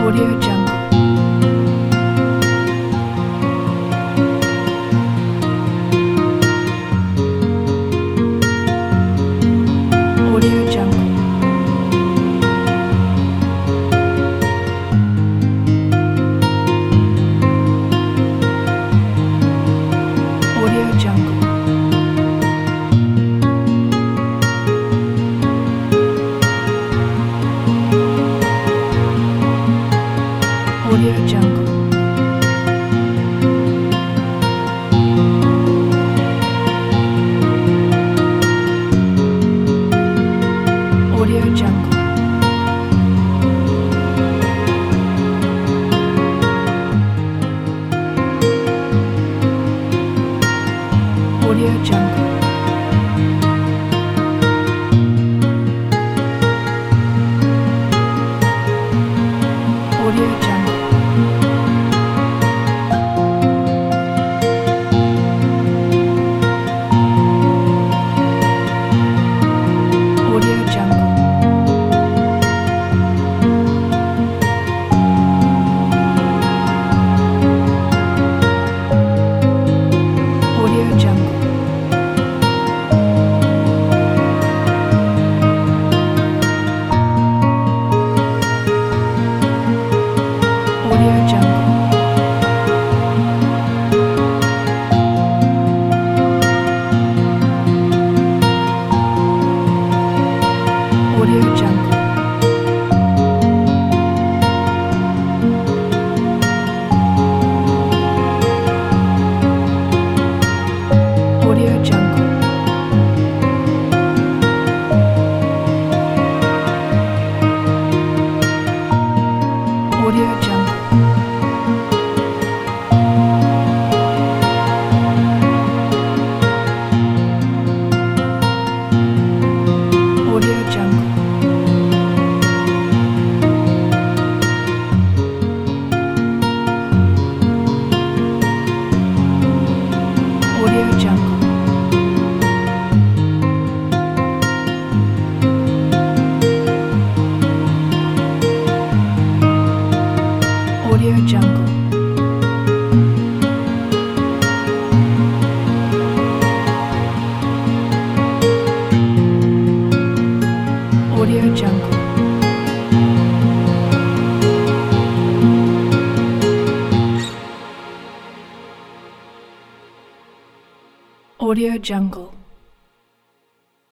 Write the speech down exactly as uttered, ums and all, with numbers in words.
Audio Jungle. Audio Jungle. Audio Jungle. Audio Jungle. Audio Jungle. Audio Jungle. Audio Jungle. Audio Jungle. Audio Jungle. Audio Jungle. Audio Jungle. Audio Jungle. Audio Jungle. Audio Jungle. Audio Jungle. Audio Jungle. Audio Jungle. Audio Jungle.